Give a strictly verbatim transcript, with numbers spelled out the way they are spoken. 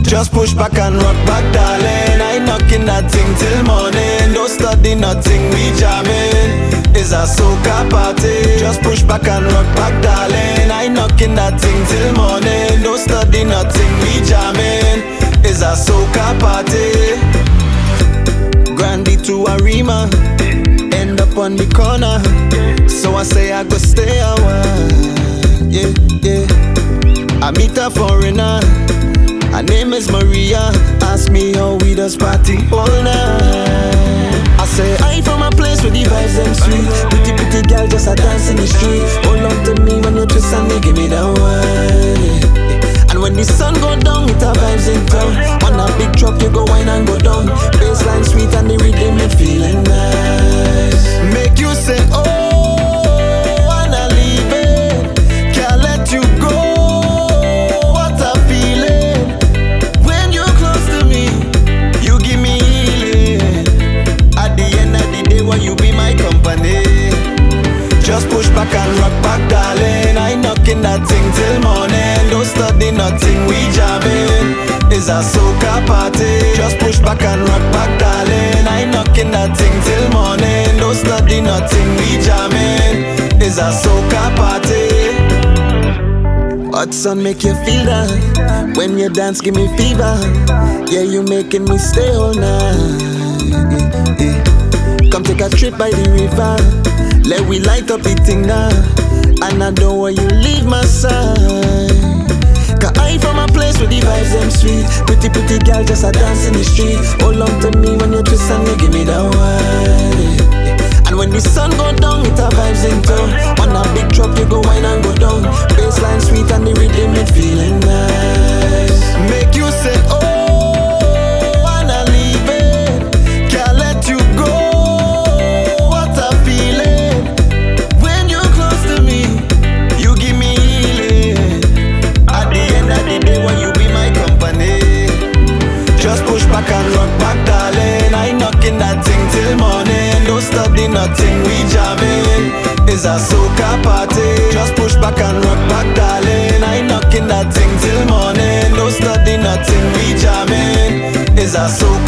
Just push back and rock back, darling. I ain't knocking that thing till morning. Don't study nothing, we jamming. It's a soca party. Just push back and rock back, darling. I ain't knocking that thing till morning. Don't study nothing, we jamming. It's a soca party. Grandy to Arima, end up on the corner. So I say I go stay a while. Yeah, yeah. I meet a foreigner, her name is Maria. Ask me how we does party all night. I say I from a place where the vibes them sweet. Pretty pretty girl just a dance in the street. Hold on to me when you twist and you give me that wine. And when the sun go down, it a vibes in town. On a big truck you go wine and go down. Bassline sweet and the rhythm it feeling nice. Make you say oh, wanna leave it. Can't let you go. Just push back and rock back, darling. I ain't knocking that thing till morning. Don't study nothing, we jamming. It's a soca party. Just push back and rock back, darling. I ain't knocking that thing till morning. Don't study nothing, we jamming. It's a soca party. Hot sun make you feel that. When you dance, give me fever. Yeah, you making me stay all night. Come take a trip by the river. Let we light up the thing now. And I don't want you leave my side. Cause I from a place where the vibes them sweet. Pretty pretty girl just a dance in the street. Hold on to me when you twist and you give me that wine. And when the sun go down, it a vibes in town. On a big truck you go wine and go down. Bassline sweet and the rhythm it feeling nice. Make you say oh, wanna leave it. Can't let you go. Back and rock back, darling. I ain't knocking that thing till morning. Don't study nothing, we jamming. It's a soca party. Just push back and rock back, darling. I ain't knocking that thing till morning. Don't study nothing, we jamming. It's a soca